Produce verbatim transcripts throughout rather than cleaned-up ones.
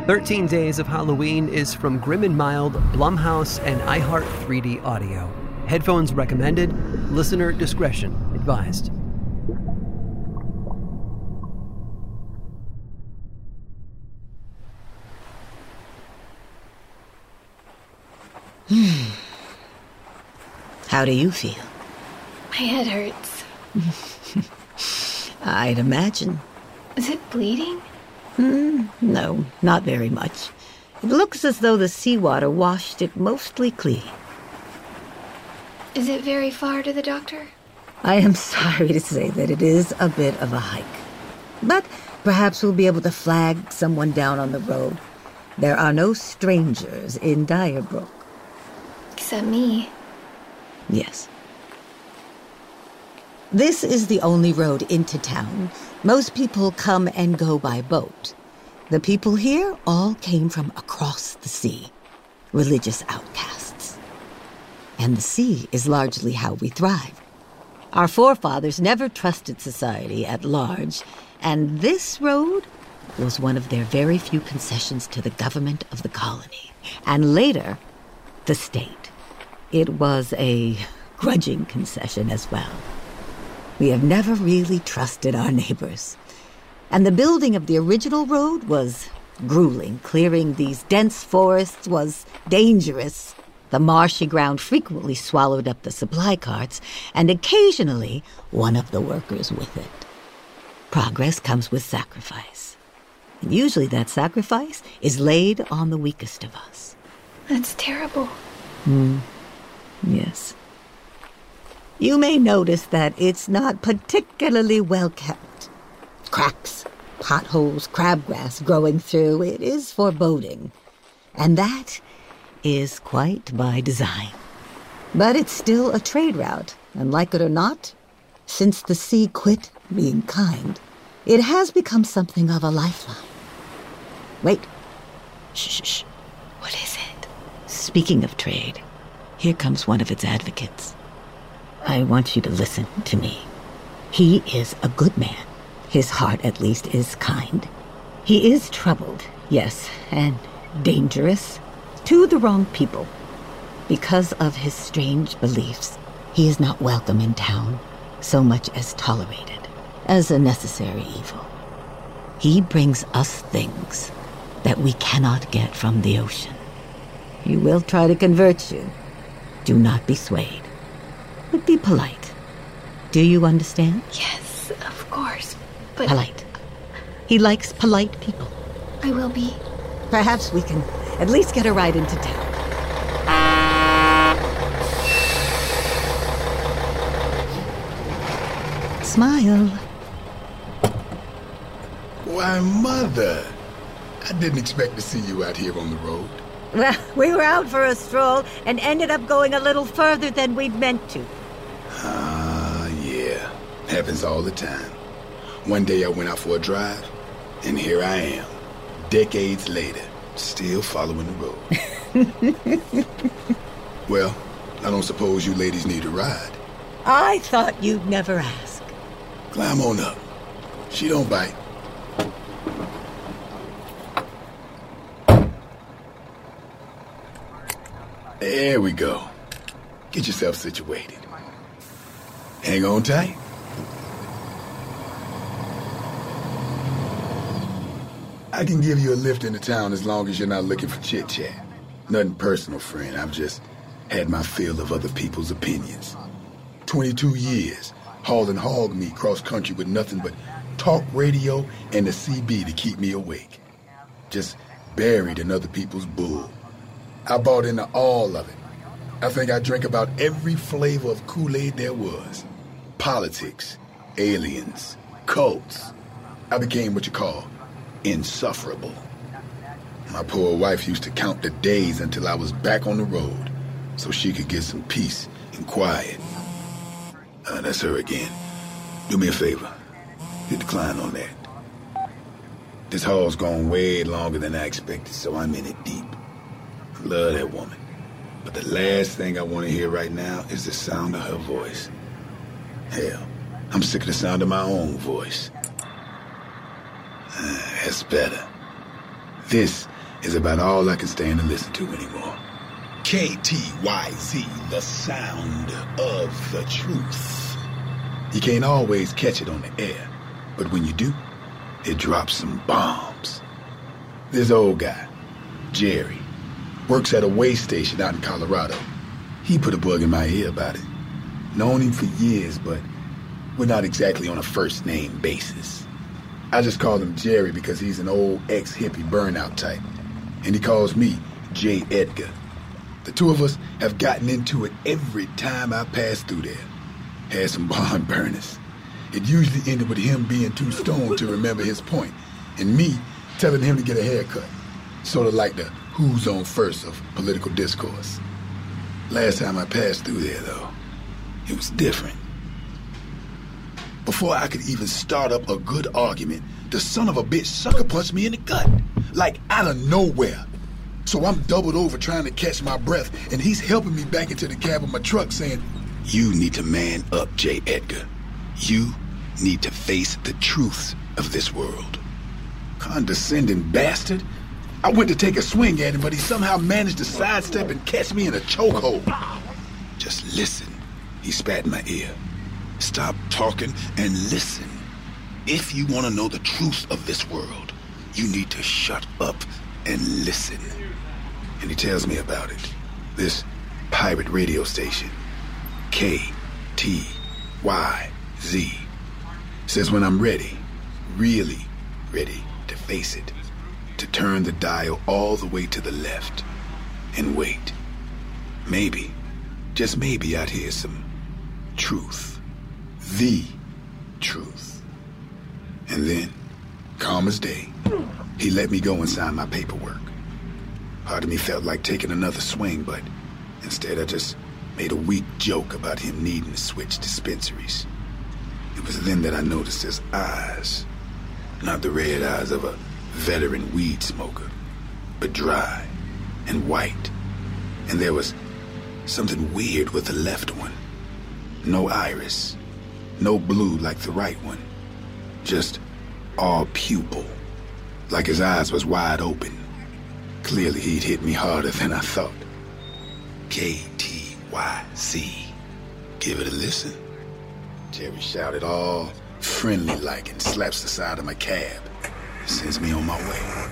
thirteen Days of Halloween is from Grim and Mild, Blumhouse, and iHeart three D Audio. Headphones recommended. Listener discretion advised. Hmm. How do you feel? My head hurts. I'd imagine. Is it bleeding? Mm, no, not very much. It looks as though the seawater washed it mostly clean. Is it very far to the doctor? I am sorry to say that it is a bit of a hike. But perhaps we'll be able to flag someone down on the road. There are no strangers in Dyrebrook. Except me. Yes. This is the only road into town. Most people come and go by boat. The people here all came from across the sea. Religious outcasts. And the sea is largely how we thrive. Our forefathers never trusted society at large, and this road was one of their very few concessions to the government of the colony. And later, the state. It was a grudging concession as well. We have never really trusted our neighbors. And the building of the original road was grueling. Clearing these dense forests was dangerous. The marshy ground frequently swallowed up the supply carts, and occasionally one of the workers with it. Progress comes with sacrifice. And usually that sacrifice is laid on the weakest of us. That's terrible. Hmm. Yes. You may notice that it's not particularly well kept. Cracks, potholes, crabgrass growing through. It is foreboding. And that is quite by design. But it's still a trade route, and like it or not, since the sea quit being kind, it has become something of a lifeline. Wait. Shh, shh, shh. What is it? Speaking of trade, here comes one of its advocates. I want you to listen to me. He is a good man. His heart, at least, is kind. He is troubled, yes, and dangerous to the wrong people. Because of his strange beliefs, he is not welcome in town, so much as tolerated, as a necessary evil. He brings us things that we cannot get from the ocean. He will try to convert you. Do not be swayed. But be polite. Do you understand? Yes, of course, but... Polite. He likes polite people. I will be. Perhaps we can at least get a ride into town. Smile. Why, Mother, I didn't expect to see you out here on the road. Well, we were out for a stroll and ended up going a little further than we'd meant to. Ah, uh, yeah. Happens all the time. One day I went out for a drive, and here I am, decades later, still following the road. Well, I don't suppose you ladies need a ride. I thought you'd never ask. Climb on up. She don't bite. There we go. Get yourself situated. Hang on tight. I can give you a lift into town as long as you're not looking for chit-chat. Nothing personal, friend. I've just had my fill of other people's opinions. twenty-two years, hauling hog meat cross-country with nothing but talk radio and the C B to keep me awake. Just buried in other people's bull. I bought into all of it. I think I drank about every flavor of Kool-Aid there was. Politics, aliens, cults. I became what you call insufferable. My poor wife used to count the days until I was back on the road so she could get some peace and quiet. Uh, that's her again. Do me a favor. Hit decline on that. This haul's gone way longer than I expected, so I'm in it deep. I love that woman. But the last thing I want to hear right now is the sound of her voice. Hell, I'm sick of the sound of my own voice. Uh, that's better. This is about all I can stand to listen to anymore. K T Y Z, the sound of the truth. You can't always catch it on the air, but when you do, it drops some bombs. This old guy, Jerry, works at a way station out in Colorado. He put a bug in my ear about it. Known him for years, but we're not exactly on a first-name basis. I just call him Jerry because he's an old ex-hippie burnout type, and he calls me J. Edgar. The two of us have gotten into it every time I pass through there. Had some barn burners. It usually ended with him being too stoned to remember his point, and me telling him to get a haircut. Sort of like the who's on first of political discourse. Last time I passed through there, though, it was different. Before I could even start up a good argument, the son of a bitch sucker punched me in the gut, like out of nowhere. So I'm doubled over trying to catch my breath, and he's helping me back into the cab of my truck saying, "You need to man up, J. Edgar. You need to face the truths of this world." Condescending bastard. I went to take a swing at him, but he somehow managed to sidestep and catch me in a chokehold. "Just listen," he spat in my ear. "Stop talking and listen. If you want to know the truth of this world, you need to shut up and listen." And he tells me about it. This pirate radio station, K T Y Z. Says when I'm ready, really ready to face it, to turn the dial all the way to the left and wait. Maybe, just maybe I'd hear some truth. The truth. And then, calm as day, he let me go and sign my paperwork. Part of me felt like taking another swing, but instead I just made a weak joke about him needing to switch dispensaries. It was then that I noticed his eyes. Not the red eyes of a veteran weed smoker, but dry and white. And there was something weird with the left one. No iris, no blue like the right one. Just all pupil, like his eyes was wide open. Clearly he'd hit me harder than I thought. K T Y Z. Give it a listen. Jerry shouted all friendly-like and slaps the side of my cab. Sends me on my way.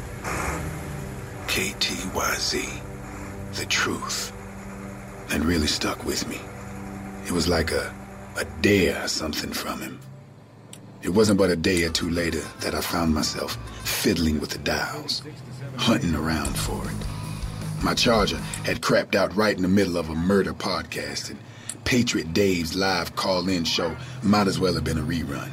K T Y Z. The truth. That really stuck with me. It was like a, a dare or something from him. It wasn't but a day or two later that I found myself fiddling with the dials, hunting around for it. My charger had crapped out right in the middle of a murder podcast, and Patriot Dave's live call-in show might as well have been a rerun.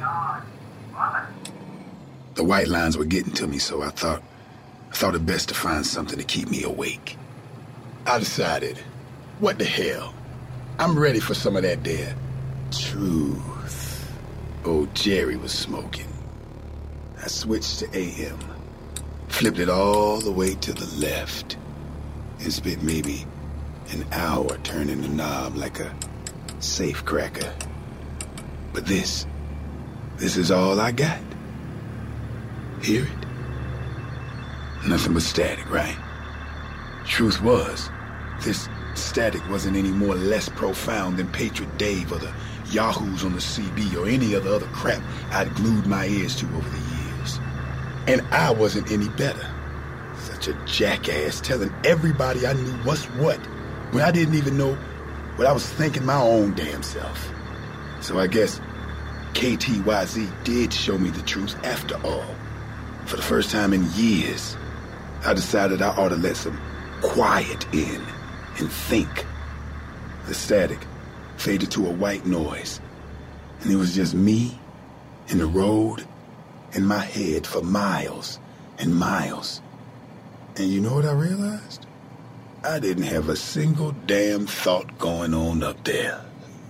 The white lines were getting to me, so I thought, I thought it best to find something to keep me awake. I decided, what the hell? I'm ready for some of that there truth. Old Jerry was smoking. I switched to A M, flipped it all the way to the left, and spent maybe an hour turning the knob like a safe cracker. But this, this is all I got. Hear it? Nothing but static, right? Truth was, this static wasn't any more or less profound than Patriot Dave or the Yahoos on the C B or any of the other crap I'd glued my ears to over the years. And I wasn't any better. Such a jackass telling everybody I knew what's what when I didn't even know what I was thinking my own damn self. So I guess K T Y Z did show me the truth after all. For the first time in years, I decided I ought to let some quiet in and think. The static faded to a white noise, and it was just me and the road and my head for miles and miles. And you know what I realized? I didn't have a single damn thought going on up there.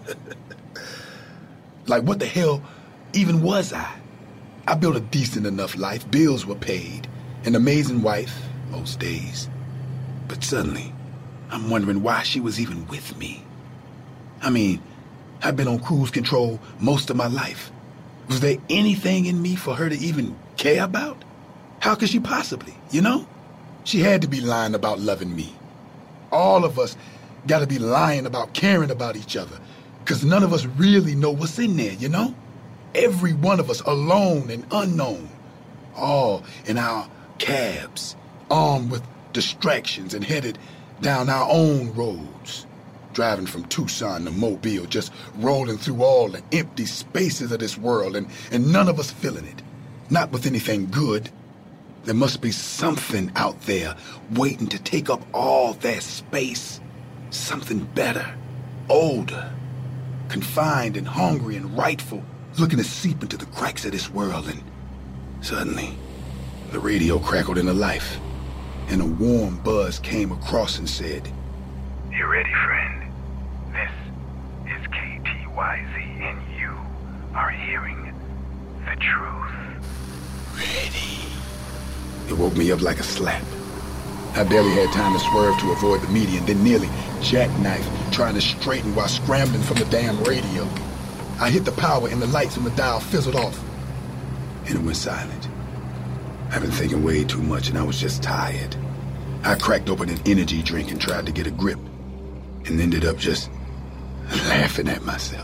Like, what the hell even was I? I built a decent enough life, bills were paid, an amazing wife most days. But suddenly, I'm wondering why she was even with me. I mean, I've been on cruise control most of my life. Was there anything in me for her to even care about? How could she possibly, you know? She had to be lying about loving me. All of us gotta be lying about caring about each other, because none of us really know what's in there, you know? Every one of us alone and unknown, all in our cabs, armed with distractions and headed down our own roads, driving from Tucson to Mobile, just rolling through all the empty spaces of this world, and, and none of us feeling it, not with anything good. There must be something out there waiting to take up all that space, something better, older, confined and hungry and rightful, looking to seep into the cracks of this world. And suddenly, the radio crackled into life, and a warm buzz came across and said, "You ready, friend? This is K T Y Z, and you are hearing the truth." Ready. It woke me up like a slap. I barely had time to swerve to avoid the median, then nearly jackknife trying to straighten while scrambling from the damn radio. I hit the power and the lights on the dial fizzled off, and it went silent. I've been thinking way too much, and I was just tired. I cracked open an energy drink and tried to get a grip, and ended up just laughing at myself.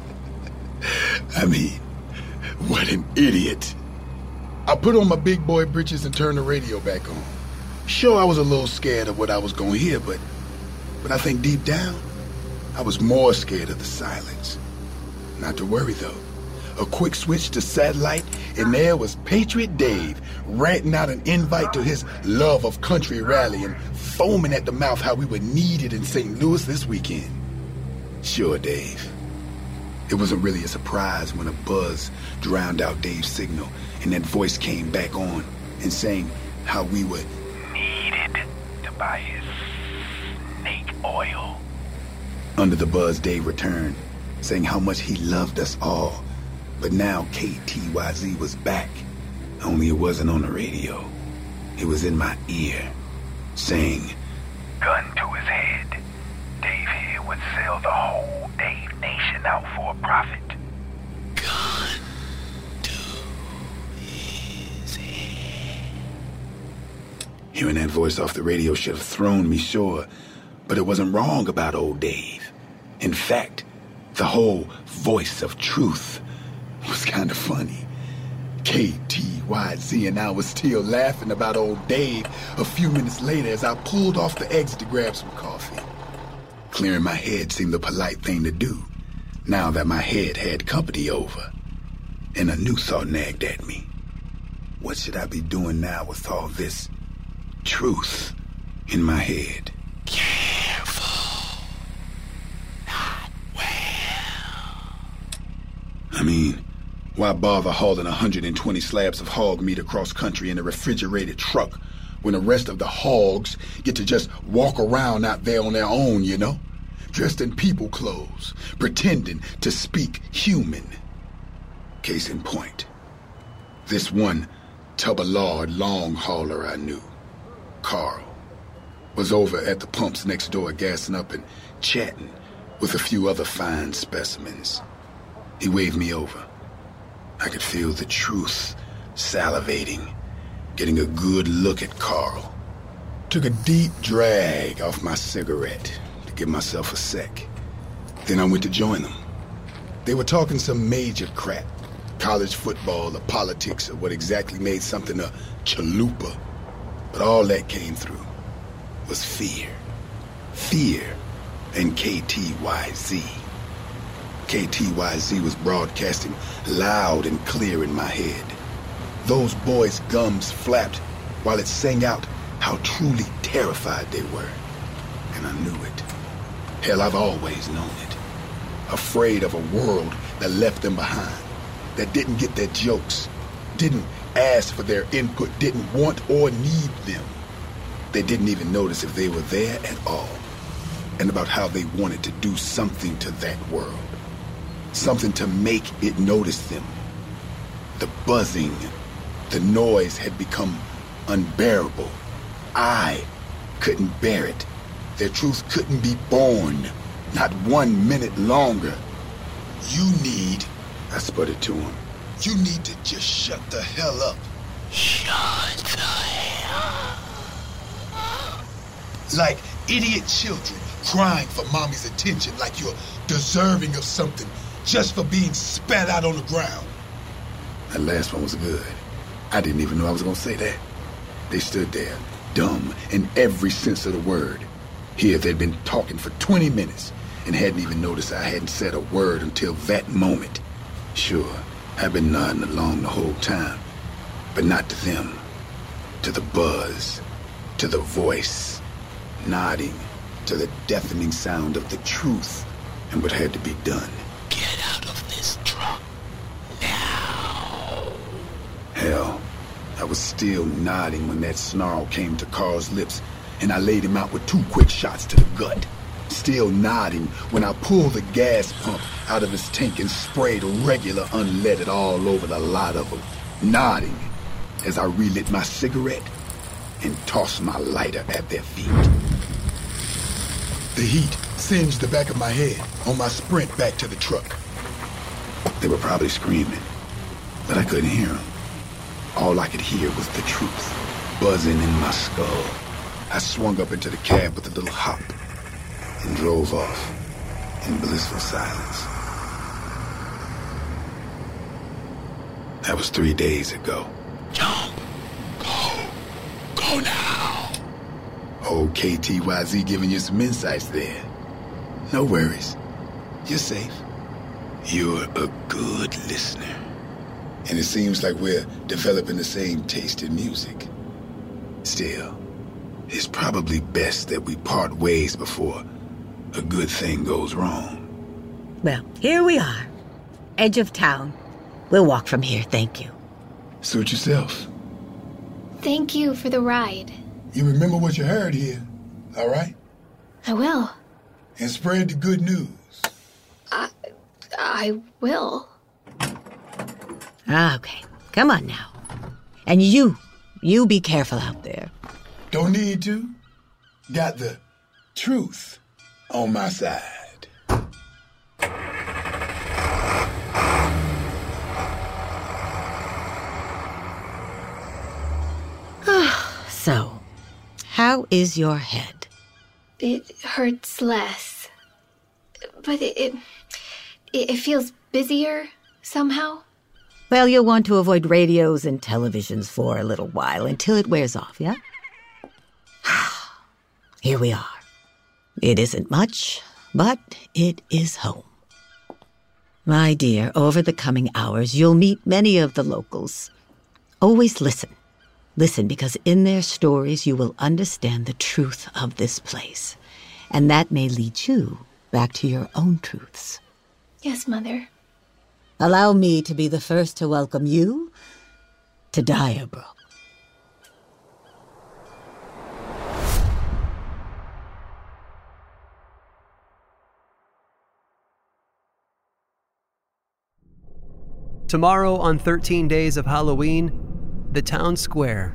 I mean, what an idiot. I put on my big boy britches and turned the radio back on. Sure, I was a little scared of what I was going to hear, but, but I think deep down, I was more scared of the silence. Not to worry, though. A quick switch to satellite, and there was Patriot Dave ranting out an invite to his Love of Country rally and foaming at the mouth how we were needed in Saint Louis this weekend. Sure, Dave. It wasn't really a surprise when a buzz drowned out Dave's signal, and that voice came back on and saying how we were needed to buy his snake oil. Under the buzz, Dave returned, saying how much he loved us all. But now K T Y Z was back, only it wasn't on the radio. It was in my ear, saying, "Gun to his head. Dave here would sell the whole Dave Nation out for a profit." Gun to his head. Hearing that voice off the radio should have thrown me, sure, but it wasn't wrong about old Dave. In fact, the whole voice of truth was kind of funny. K T Y Z and I was still laughing about old Dave a few minutes later as I pulled off the exit to grab some coffee. Clearing my head seemed the polite thing to do, now that my head had company over. And a new thought nagged at me. What should I be doing now with all this truth in my head? Careful. Not well. I mean, why bother hauling one hundred twenty slabs of hog meat across country in a refrigerated truck when the rest of the hogs get to just walk around out there on their own, you know? Dressed in people clothes, pretending to speak human. Case in point, this one Tuballard long hauler I knew, Carl, was over at the pumps next door gassing up and chatting with a few other fine specimens. He waved me over. I could feel the truth salivating, getting a good look at Carl. Took a deep drag off my cigarette to give myself a sec. Then I went to join them. They were talking some major crap. College football or politics or what exactly made something a chalupa. But all that came through was fear. Fear and K T Y Z. K T Y Z was broadcasting loud and clear in my head. Those boys' gums flapped while it sang out how truly terrified they were. And I knew it. Hell, I've always known it. Afraid of a world that left them behind, that didn't get their jokes, didn't ask for their input, didn't want or need them. They didn't even notice if they were there at all. And about how they wanted to do something to that world. Something to make it notice them. The buzzing, the noise had become unbearable. I couldn't bear it. Their truth couldn't be born, not one minute longer. You need, I sputtered to him, you need to just shut the hell up. Shut the hell up. Like idiot children crying for mommy's attention, like you're deserving of something just for being spat out on the ground. That last one was good. I didn't even know I was gonna say that. They stood there, dumb in every sense of the word. Here they'd been talking for twenty minutes and hadn't even noticed I hadn't said a word until that moment. Sure, I've been nodding along the whole time, but not to them. To the buzz, to the voice, nodding to the deafening sound of the truth and what had to be done. Get out of this truck now. Hell, I was still nodding when that snarl came to Carl's lips and I laid him out with two quick shots to the gut. Still nodding when I pulled the gas pump out of his tank and sprayed regular unleaded all over the lot of them. Nodding as I relit my cigarette and tossed my lighter at their feet. The heat singed the back of my head on my sprint back to the truck. They were probably screaming, but I couldn't hear them. All I could hear was the truth buzzing in my skull. I swung up into the cab with a little hop and drove off in blissful silence. That was three days ago. Don't go. Go now. Old K T Y Z giving you some insights there. No worries. You're safe. You're a good listener. And it seems like we're developing the same taste in music. Still, it's probably best that we part ways before a good thing goes wrong. Well, here we are. Edge of town. We'll walk from here, thank you. Suit yourself. Thank you for the ride. You remember what you heard here, all right? I will. And spread the good news. I... I will. Okay, come on now. And you, you be careful out there. Don't need to. Got the truth on my side. So, how is your head? It hurts less. But it, it, it feels busier somehow. Well, you'll want to avoid radios and televisions for a little while until it wears off, yeah? Here we are. It isn't much, but it is home. My dear, over the coming hours, you'll meet many of the locals. Always listen. Listen, because in their stories you will understand the truth of this place. And that may lead you back to your own truths. Yes, Mother. Allow me to be the first to welcome you to Diabrook. Tomorrow on thirteen Days of Halloween, the town square.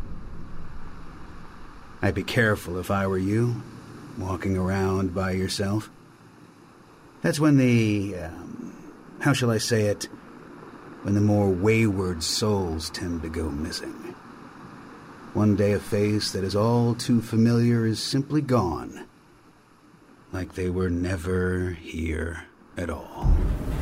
I'd be careful if I were you, walking around by yourself. That's when the, um, how shall I say it, when the more wayward souls tend to go missing. One day a face that is all too familiar is simply gone, like they were never here at all.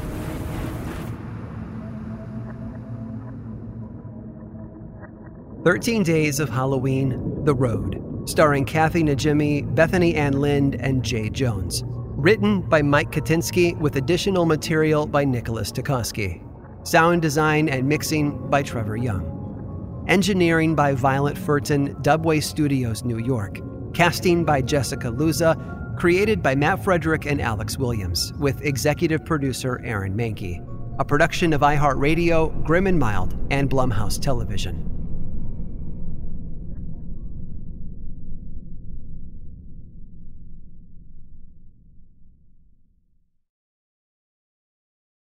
thirteen Days of Halloween, The Road, starring Kathy Najimy, Bethany Ann Lind, and Jay Jones. Written by Mike Katinsky with additional material by Nicholas Tukoski. Sound design and mixing by Trevor Young. Engineering by Violet Furton, Dubway Studios, New York. Casting by Jessica Luza. Created by Matt Frederick and Alex Williams, with executive producer Aaron Mahnke. A production of iHeartRadio, Grim and Mild, and Blumhouse Television.